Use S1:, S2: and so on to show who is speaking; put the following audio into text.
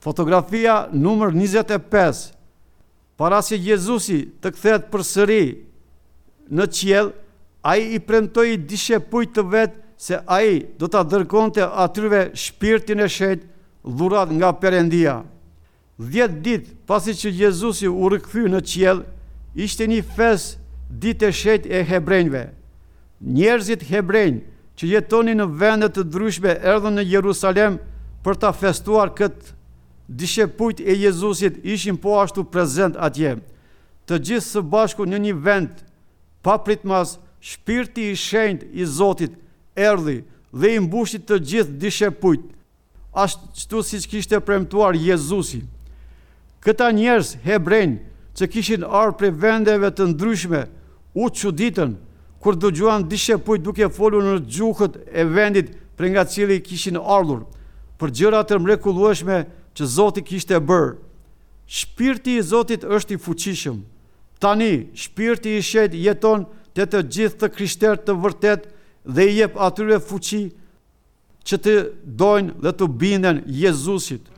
S1: Fotografia numër 25. Para se Jezusi të kthehet përsëri në qiell, ai i premtoi dishepujt të vet se ai do ta dërgonte atyre Shpirtin e Shenjtë dhurat nga Perëndia. 10 ditë pasi që Jezusi u rikthye në qiell, ishte një fest ditë e shenjtë e hebrejve. Njerëzit hebrejnë që jetonin në vende të ndryshme erdhën në Jerusalem për ta festuar këtë. Dishepujt e Jezusit ishin po ashtu prezent atje. Të gjithë së bashku në një vend, papritmas, Shpirti i Shenjtë i Zotit erdhi dhe i mbushi të gjithë dishepujt, ashtu siç kishte premtuar Jezusi. Këta njerëz hebrejnë që kishin ardhur prej vendeve të ndryshme u çuditën kur dëgjuan dishepujt duke folur në gjuhët e vendit prej nga cili kishin ardhur, për gjëra të mrekullueshme që Zoti kishte bërë. Shpirti i Zotit është i fuqishëm. Tani, Shpirti i Shenjtë jeton te të gjithë të krishterët të vërtet dhe i jep atyre fuqi që të dojnë dhe të binden Jezusit.